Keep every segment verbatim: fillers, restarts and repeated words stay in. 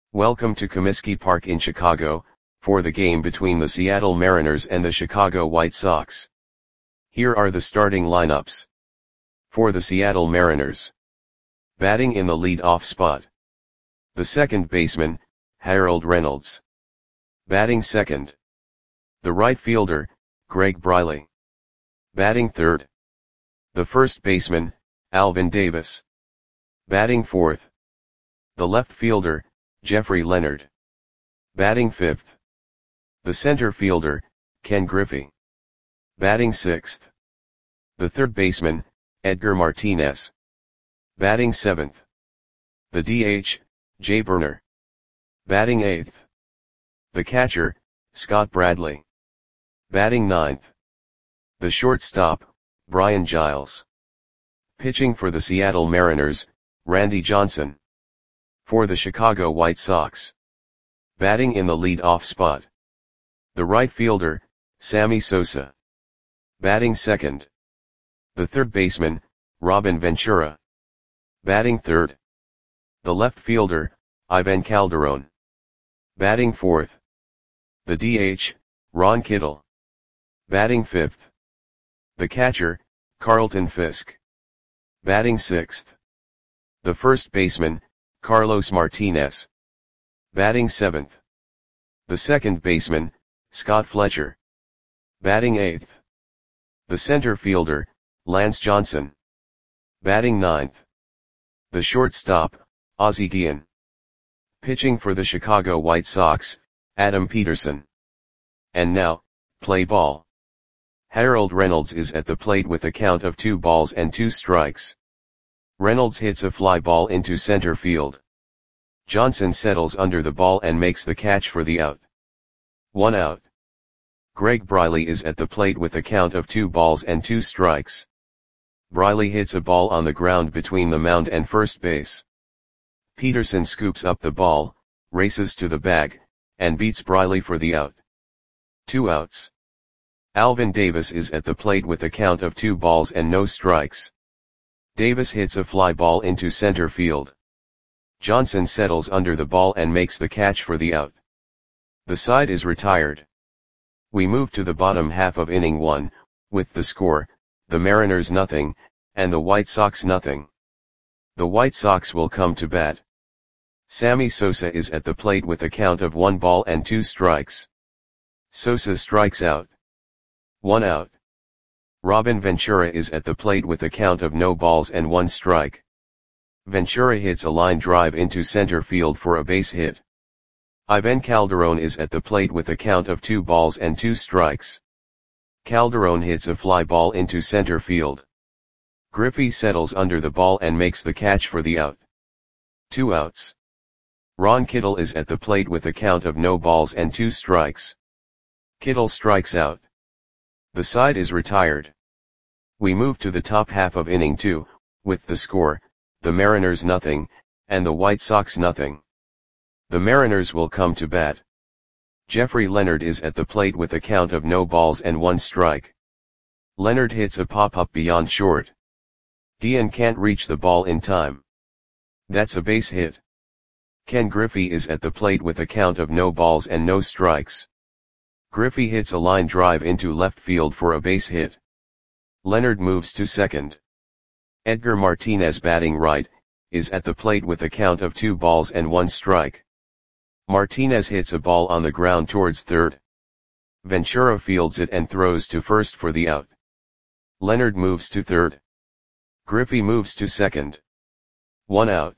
Welcome to Comiskey Park in Chicago, for the game between the Seattle Mariners and the Chicago White Sox. Here are the starting lineups. For the Seattle Mariners. Batting in the lead-off spot. The second baseman, Harold Reynolds. Batting second. The right fielder, Greg Briley. Batting third. The first baseman, Alvin Davis. Batting fourth. The left fielder, Jeffrey Leonard. Batting fifth. The center fielder, Ken Griffey. Batting sixth. The third baseman, Edgar Martinez. Batting seventh. The D H, Jay Burner. Batting eighth. The catcher, Scott Bradley. Batting ninth. The shortstop, Brian Giles. Pitching for the Seattle Mariners, Randy Johnson. For the Chicago White Sox. Batting in the lead-off spot. The right fielder, Sammy Sosa. Batting second. The third baseman, Robin Ventura. Batting third. The left fielder, Ivan Calderon. Batting fourth. The D H, Ron Kittle. Batting fifth. The catcher, Carlton Fisk. Batting sixth. The first baseman, Carlos Martinez. Batting seventh. The second baseman, Scott Fletcher. Batting eighth. The center fielder, Lance Johnson. Batting ninth. The shortstop, Ozzie Guillen. Pitching for the Chicago White Sox, Adam Peterson. And now, play ball. Harold Reynolds is at the plate with a count of two balls and two strikes. Reynolds hits a fly ball into center field. Johnson settles under the ball and makes the catch for the out. One out. Greg Briley is at the plate with a count of two balls and two strikes. Briley hits a ball on the ground between the mound and first base. Peterson scoops up the ball, races to the bag, and beats Briley for the out. Two outs. Alvin Davis is at the plate with a count of two balls and no strikes. Davis hits a fly ball into center field. Johnson settles under the ball and makes the catch for the out. The side is retired. We move to the bottom half of inning one, with the score, the Mariners nothing, and the White Sox nothing. The White Sox will come to bat. Sammy Sosa is at the plate with a count of one ball and two strikes. Sosa strikes out. One out. Robin Ventura is at the plate with a count of no balls and one strike. Ventura hits a line drive into center field for a base hit. Ivan Calderon is at the plate with a count of two balls and two strikes. Calderon hits a fly ball into center field. Griffey settles under the ball and makes the catch for the out. Two outs. Ron Kittle is at the plate with a count of no balls and two strikes. Kittle strikes out. The side is retired. We move to the top half of inning two, with the score, the Mariners nothing, and the White Sox nothing. The Mariners will come to bat. Jeffrey Leonard is at the plate with a count of no balls and one strike. Leonard hits a pop-up beyond short. Guillen can't reach the ball in time. That's a base hit. Ken Griffey is at the plate with a count of no balls and no strikes. Griffey hits a line drive into left field for a base hit. Leonard moves to second. Edgar Martinez, batting right, is at the plate with a count of two balls and one strike. Martinez hits a ball on the ground towards third. Ventura fields it and throws to first for the out. Leonard moves to third. Griffey moves to second. One out.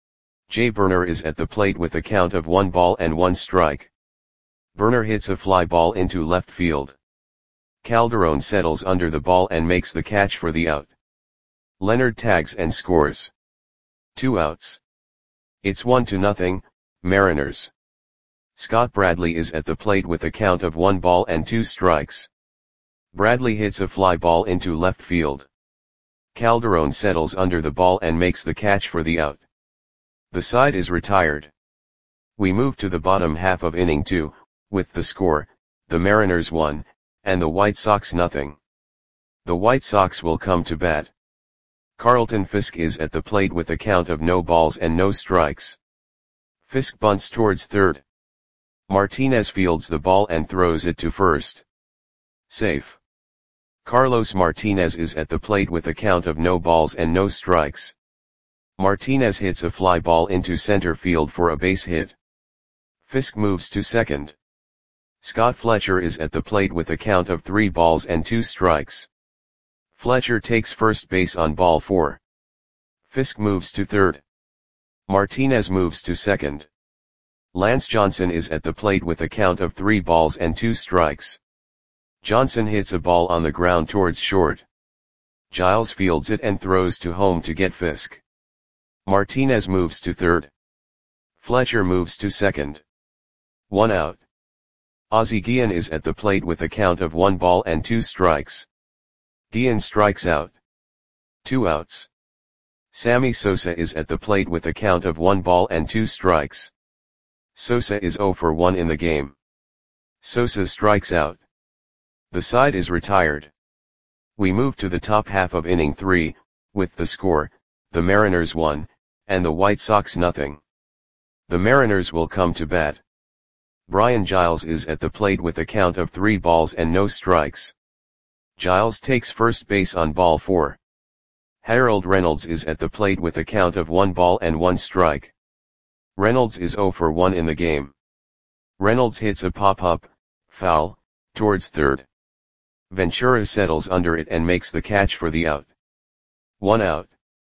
Jay Burner is at the plate with a count of one ball and one strike. Burner hits a fly ball into left field. Calderon settles under the ball and makes the catch for the out. Leonard tags and scores. Two outs. It's one to nothing, Mariners. Scott Bradley is at the plate with a count of one ball and two strikes. Bradley hits a fly ball into left field. Calderon settles under the ball and makes the catch for the out. The side is retired. We move to the bottom half of inning two, with the score, the Mariners one, and the White Sox nothing. The White Sox will come to bat. Carlton Fisk is at the plate with a count of no balls and no strikes. Fisk bunts towards third. Martinez fields the ball and throws it to first. Safe. Carlos Martinez is at the plate with a count of no balls and no strikes. Martinez hits a fly ball into center field for a base hit. Fisk moves to second. Scott Fletcher is at the plate with a count of three balls and two strikes. Fletcher takes first base on ball four. Fisk moves to third. Martinez moves to second. Lance Johnson is at the plate with a count of three balls and two strikes. Johnson hits a ball on the ground towards short. Giles fields it and throws to home to get Fisk. Martinez moves to third. Fletcher moves to second. One out. Ozzie Guillen is at the plate with a count of one ball and two strikes. Guillen strikes out. Two outs. Sammy Sosa is at the plate with a count of one ball and two strikes. Sosa is zero for one in the game. Sosa strikes out. The side is retired. We move to the top half of inning three, with the score, the Mariners one, and the White Sox nothing. The Mariners will come to bat. Brian Giles is at the plate with a count of three balls and no strikes. Giles takes first base on ball four. Harold Reynolds is at the plate with a count of one ball and one strike. Reynolds is zero for one in the game. Reynolds hits a pop-up, foul, towards third. Ventura settles under it and makes the catch for the out. One out.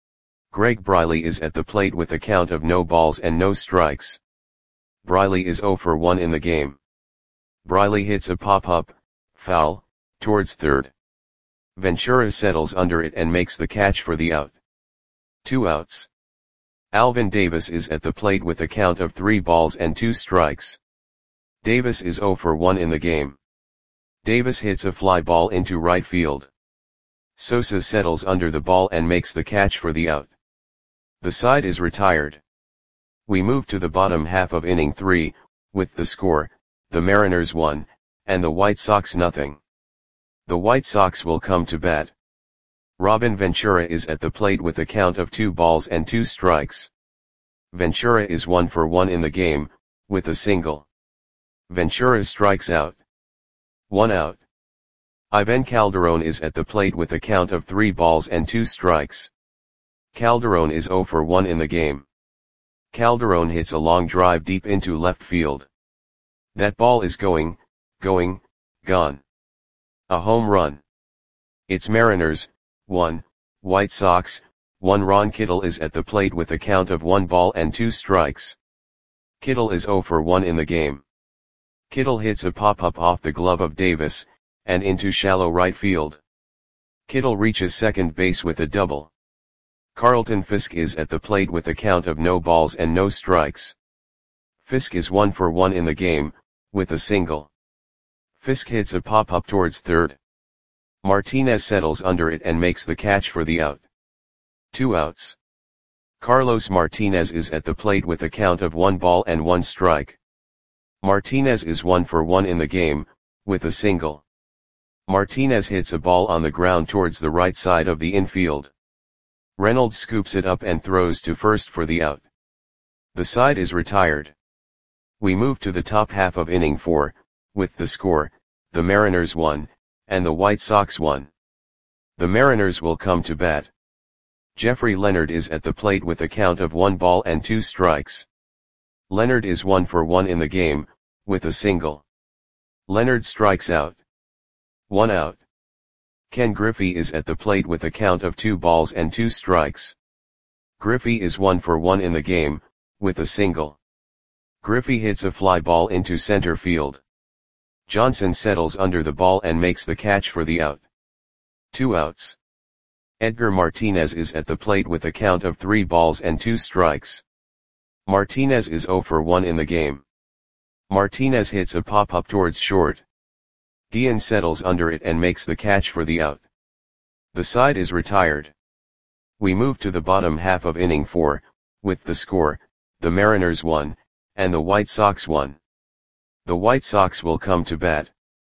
Greg Briley is at the plate with a count of no balls and no strikes. Briley is zero for one in the game. Briley hits a pop-up, foul, towards third. Ventura settles under it and makes the catch for the out. Two outs. Alvin Davis is at the plate with a count of three balls and two strikes. Davis is zero for one in the game. Davis hits a fly ball into right field. Sosa settles under the ball and makes the catch for the out. The side is retired. We move to the bottom half of inning three, with the score, the Mariners one, and the White Sox nothing. The White Sox will come to bat. Robin Ventura is at the plate with a count of two balls and two strikes. Ventura is one for one in the game, with a single. Ventura strikes out. One out. Ivan Calderon is at the plate with a count of three balls and two strikes. Calderon is zero for one in the game. Calderon hits a long drive deep into left field. That ball is going, going, gone. A home run. It's Mariners, one, White Sox, one. Ron Kittle is at the plate with a count of one ball and two strikes. Kittle is zero for one in the game. Kittle hits a pop-up off the glove of Davis, and into shallow right field. Kittle reaches second base with a double. Carlton Fisk is at the plate with a count of no balls and no strikes. Fisk is one for one in the game, with a single. Fisk hits a pop-up towards third. Martinez settles under it and makes the catch for the out. Two outs. Carlos Martinez is at the plate with a count of one ball and one strike. Martinez is one for one in the game, with a single. Martinez hits a ball on the ground towards the right side of the infield. Reynolds scoops it up and throws to first for the out. The side is retired. We move to the top half of inning four, with the score, the Mariners one, and the White Sox one. The Mariners will come to bat. Jeffrey Leonard is at the plate with a count of one ball and two strikes. Leonard is one for one in the game, with a single. Leonard strikes out. One out. Ken Griffey is at the plate with a count of two balls and two strikes. Griffey is one for one in the game, with a single. Griffey hits a fly ball into center field. Johnson settles under the ball and makes the catch for the out. Two outs. Edgar Martinez is at the plate with a count of three balls and two strikes. Martinez is zero for one in the game. Martinez hits a pop-up towards short. Guillen settles under it and makes the catch for the out. The side is retired. We move to the bottom half of inning four, with the score, the Mariners one, and the White Sox one. The White Sox will come to bat.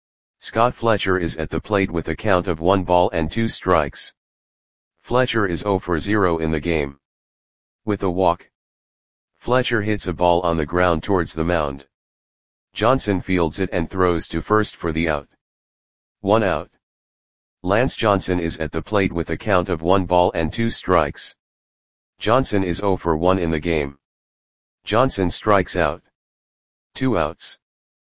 Scott Fletcher is at the plate with a count of one ball and two strikes. Fletcher is zero for zero in the game. With a walk. Fletcher hits a ball on the ground towards the mound. Johnson fields it and throws to first for the out. One out. Lance Johnson is at the plate with a count of one ball and two strikes. Johnson is oh for one in the game. Johnson strikes out. Two outs.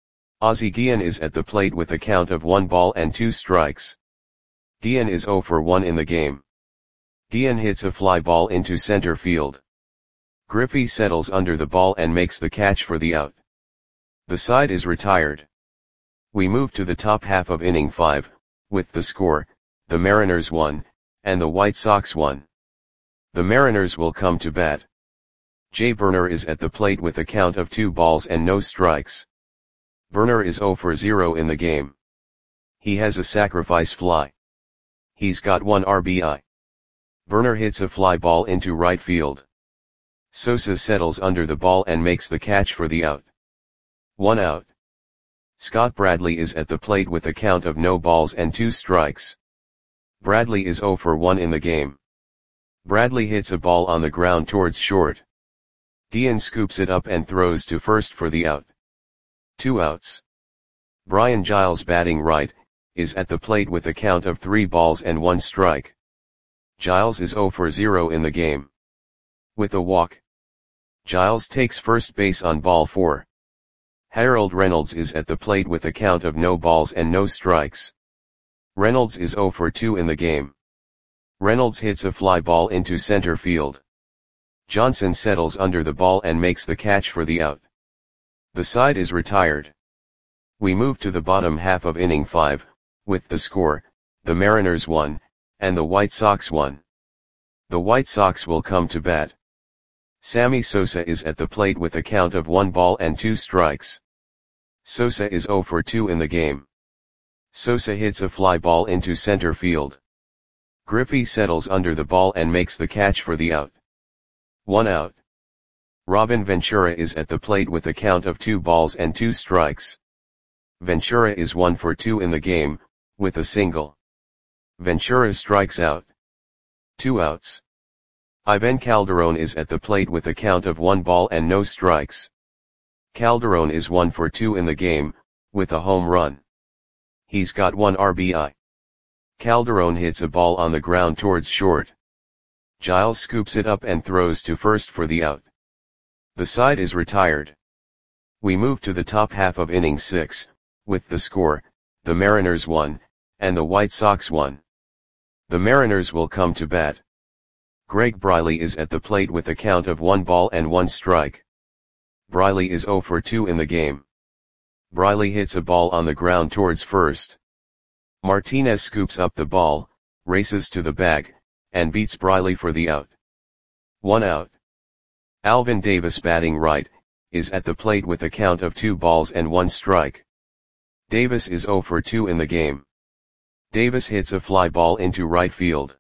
Ozzie Guillen is at the plate with a count of one ball and two strikes. Guillen is oh for one in the game. Guillen hits a fly ball into center field. Griffey settles under the ball and makes the catch for the out. The side is retired. We move to the top half of inning five, with the score, the Mariners one, and the White Sox one. The Mariners will come to bat. Jay Burner is at the plate with a count of two balls and no strikes. Burner is oh for zero in the game. He has a sacrifice fly. He's got one R B I. Burner hits a fly ball into right field. Sosa settles under the ball and makes the catch for the out. One out. Scott Bradley is at the plate with a count of no balls and two strikes. Bradley is oh for one in the game. Bradley hits a ball on the ground towards short. Guillen scoops it up and throws to first for the out. Two outs. Brian Giles, batting right, is at the plate with a count of three balls and one strike. Giles is oh for zero in the game. With a walk. Giles takes first base on ball four. Harold Reynolds is at the plate with a count of no balls and no strikes. Reynolds is oh for two in the game. Reynolds hits a fly ball into center field. Johnson settles under the ball and makes the catch for the out. The side is retired. We move to the bottom half of inning five, with the score, the Mariners one, and the White Sox one. The White Sox will come to bat. Sammy Sosa is at the plate with a count of one ball and two strikes. Sosa is oh for two in the game. Sosa hits a fly ball into center field. Griffey settles under the ball and makes the catch for the out. One out. Robin Ventura is at the plate with a count of two balls and two strikes. Ventura is one for two in the game, with a single. Ventura strikes out. Two outs. Ivan Calderon is at the plate with a count of one ball and no strikes. Calderon is one for two in the game, with a home run. He's got one R B I. Calderon hits a ball on the ground towards short. Giles scoops it up and throws to first for the out. The side is retired. We move to the top half of inning six, with the score, the Mariners one, and the White Sox one. The Mariners will come to bat. Greg Briley is at the plate with a count of one ball and one strike. Briley is oh for two in the game. Briley hits a ball on the ground towards first. Martinez scoops up the ball, races to the bag, and beats Briley for the out. One out. Alvin Davis, batting right, is at the plate with a count of two balls and one strike. Davis is oh for two in the game. Davis hits a fly ball into right field.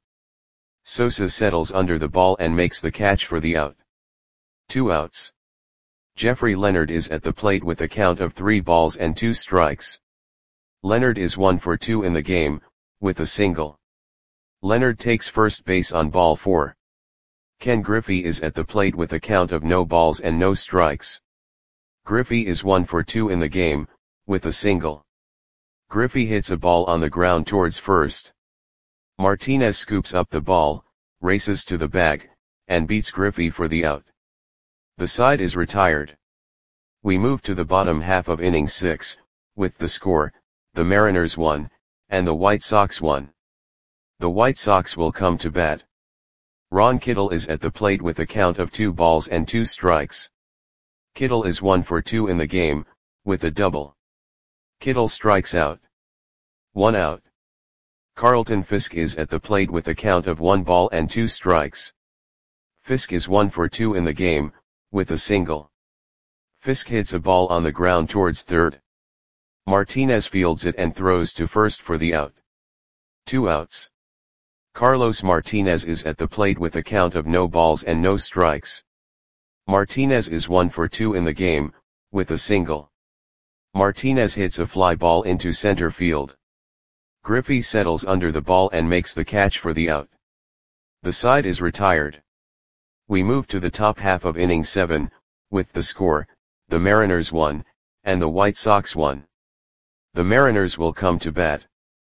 Sosa settles under the ball and makes the catch for the out. Two outs. Jeffrey Leonard is at the plate with a count of three balls and two strikes. Leonard is one for two in the game, with a single. Leonard takes first base on ball four. Ken Griffey is at the plate with a count of no balls and no strikes. Griffey is one for two in the game, with a single. Griffey hits a ball on the ground towards first. Martinez scoops up the ball, races to the bag, and beats Griffey for the out. The side is retired. We move to the bottom half of inning six, with the score, the Mariners one, and the White Sox one. The White Sox will come to bat. Ron Kittle is at the plate with a count of two balls and two strikes. Kittle is one for two in the game, with a double. Kittle strikes out. One out. Carlton Fisk is at the plate with a count of one ball and two strikes. Fisk is one for two in the game, with a single. Fisk hits a ball on the ground towards third. Martinez fields it and throws to first for the out. Two outs. Carlos Martinez is at the plate with a count of no balls and no strikes. Martinez is one for two in the game, with a single. Martinez hits a fly ball into center field. Griffey settles under the ball and makes the catch for the out. The side is retired. We move to the top half of inning seven, with the score, the Mariners one, and the White Sox one. The Mariners will come to bat.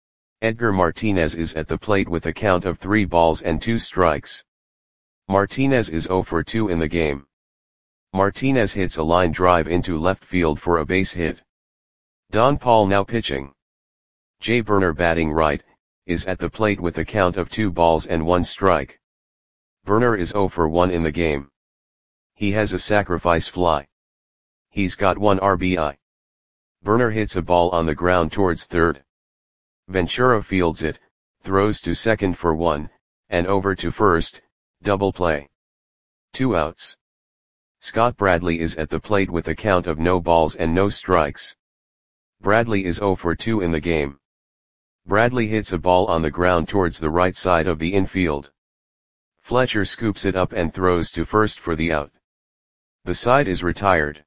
Edgar Martinez is at the plate with a count of three balls and two strikes. Martinez is zero for two in the game. Martinez hits a line drive into left field for a base hit. Don Paul now pitching. Jay Burner batting right, is at the plate with a count of two balls and one strike. Burner is zero for one in the game. He has a sacrifice fly. He's got one R B I. Burner hits a ball on the ground towards third. Ventura fields it, throws to second for one, and over to first, double play. Two outs. Scott Bradley is at the plate with a count of no balls and no strikes. Bradley is zero for two in the game. Bradley hits a ball on the ground towards the right side of the infield. Fletcher scoops it up and throws to first for the out. The side is retired.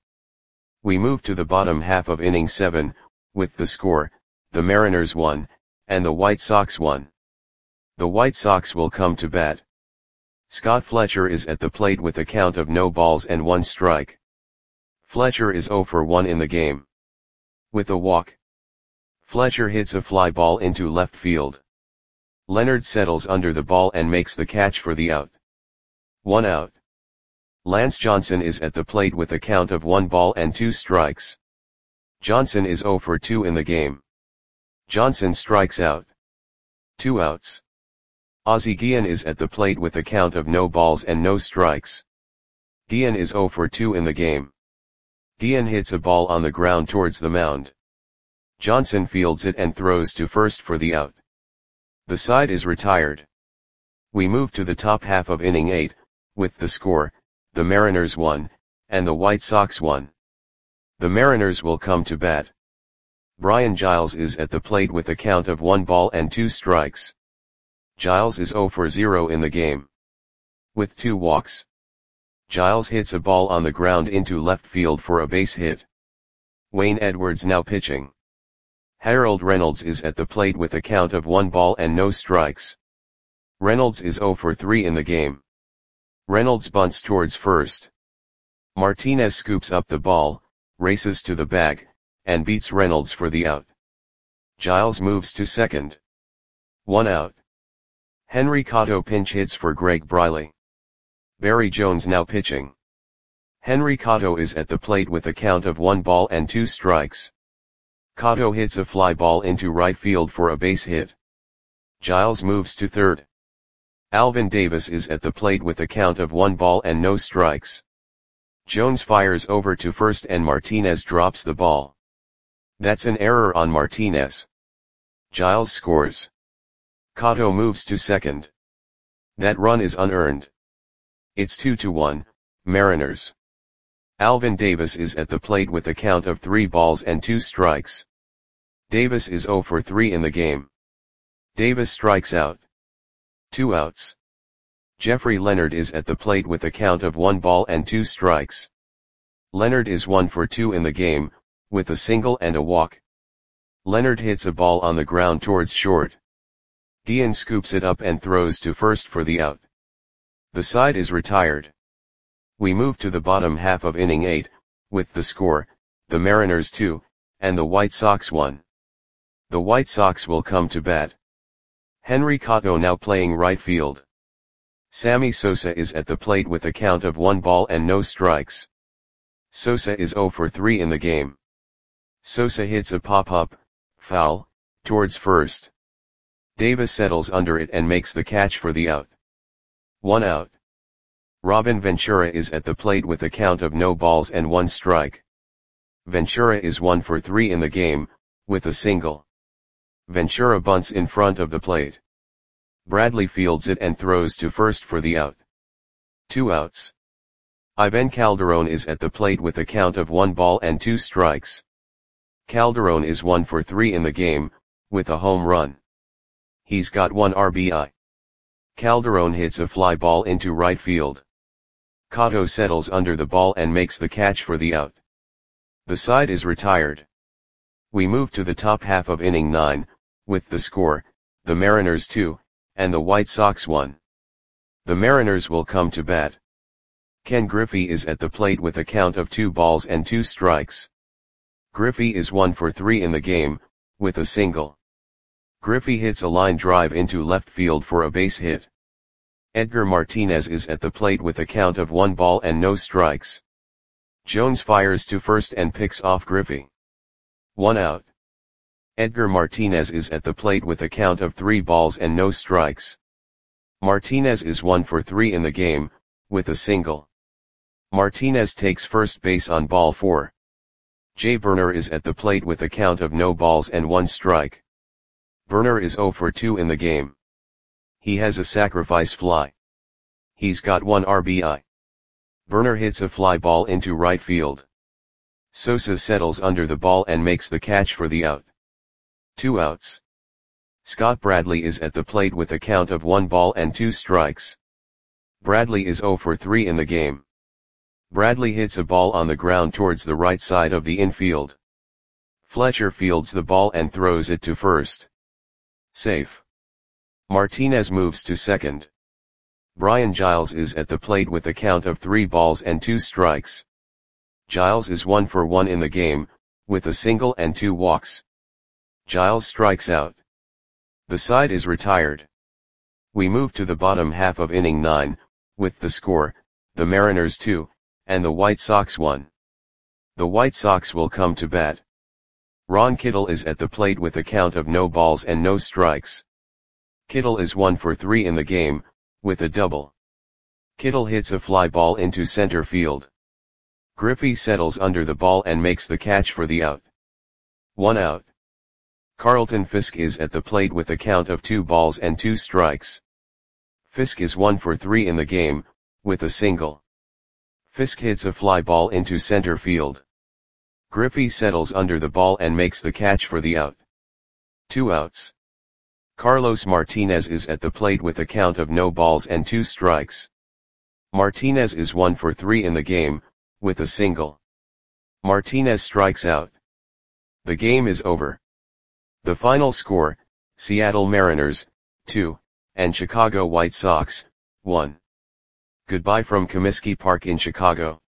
We move to the bottom half of inning seven, with the score, the Mariners one, and the White Sox one. The White Sox will come to bat. Scott Fletcher is at the plate with a count of no balls and one strike. Fletcher is zero for one in the game. With a walk. Fletcher hits a fly ball into left field. Leonard settles under the ball and makes the catch for the out. One out. Lance Johnson is at the plate with a count of one ball and two strikes. Johnson is zero for two in the game. Johnson strikes out. Two outs. Ozzie Guillen is at the plate with a count of no balls and no strikes. Guillen is zero for two in the game. Guillen hits a ball on the ground towards the mound. Johnson fields it and throws to first for the out. The side is retired. We move to the top half of inning eight, with the score, the Mariners one, and the White Sox one. The Mariners will come to bat. Brian Giles is at the plate with a count of one ball and two strikes. Giles is zero for zero in the game. With two walks. Giles hits a ball on the ground into left field for a base hit. Wayne Edwards now pitching. Harold Reynolds is at the plate with a count of one ball and no strikes. Reynolds is zero for three in the game. Reynolds bunts towards first. Martinez scoops up the ball, races to the bag, and beats Reynolds for the out. Giles moves to second. One out. Henry Cotto pinch hits for Greg Briley. Barry Jones now pitching. Henry Cotto is at the plate with a count of one ball and two strikes. Cotto hits a fly ball into right field for a base hit. Giles moves to third. Alvin Davis is at the plate with a count of one ball and no strikes. Jones fires over to first and Martinez drops the ball. That's an error on Martinez. Giles scores. Cotto moves to second. That run is unearned. It's two to one, Mariners. Alvin Davis is at the plate with a count of three balls and two strikes. Davis is zero for three in the game. Davis strikes out. Two outs. Jeffrey Leonard is at the plate with a count of one ball and two strikes. Leonard is one for two in the game, with a single and a walk. Leonard hits a ball on the ground towards short. Guillen scoops it up and throws to first for the out. The side is retired. We move to the bottom half of inning eight, with the score, the Mariners two, and the White Sox one. The White Sox will come to bat. Henry Cotto now playing right field. Sammy Sosa is at the plate with a count of one ball and no strikes. Sosa is zero for three in the game. Sosa hits a pop-up, foul, towards first. Davis settles under it and makes the catch for the out. One out. Robin Ventura is at the plate with a count of no balls and one strike. Ventura is one for three in the game, with a single. Ventura bunts in front of the plate. Bradley fields it and throws to first for the out. Two outs. Ivan Calderon is at the plate with a count of one ball and two strikes. Calderon is one for three in the game, with a home run. He's got one R B I. Calderon hits a fly ball into right field. Cotto settles under the ball and makes the catch for the out. The side is retired. We move to the top half of inning nine, with the score, the Mariners two, and the White Sox one. The Mariners will come to bat. Ken Griffey is at the plate with a count of two balls and two strikes. Griffey is one for three in the game, with a single. Griffey hits a line drive into left field for a base hit. Edgar Martinez is at the plate with a count of one ball and no strikes. Jones fires to first and picks off Griffey. One out. Edgar Martinez is at the plate with a count of three balls and no strikes. Martinez is one for three in the game, with a single. Martinez takes first base on ball four. Jay Burner is at the plate with a count of no balls and one strike. Burner is zero for two in the game. He has a sacrifice fly. He's got one R B I. Burner hits a fly ball into right field. Sosa settles under the ball and makes the catch for the out. Two outs. Scott Bradley is at the plate with a count of one ball and two strikes. Bradley is zero for three in the game. Bradley hits a ball on the ground towards the right side of the infield. Fletcher fields the ball and throws it to first. Safe. Martinez moves to second. Brian Giles is at the plate with a count of three balls and two strikes. Giles is one for one in the game, with a single and two walks. Giles strikes out. The side is retired. We move to the bottom half of inning nine, with the score, the Mariners two, and the White Sox one. The White Sox will come to bat. Ron Kittle is at the plate with a count of no balls and no strikes. Kittle is one for three in the game, with a double. Kittle hits a fly ball into center field. Griffey settles under the ball and makes the catch for the out. One out. Carlton Fisk is at the plate with a count of two balls and two strikes. Fisk is one for three in the game, with a single. Fisk hits a fly ball into center field. Griffey settles under the ball and makes the catch for the out. Two outs. Carlos Martinez is at the plate with a count of no balls and two strikes. Martinez is one for three in the game, with a single. Martinez strikes out. The game is over. The final score, Seattle Mariners, two, and Chicago White Sox, one. Goodbye from Comiskey Park in Chicago.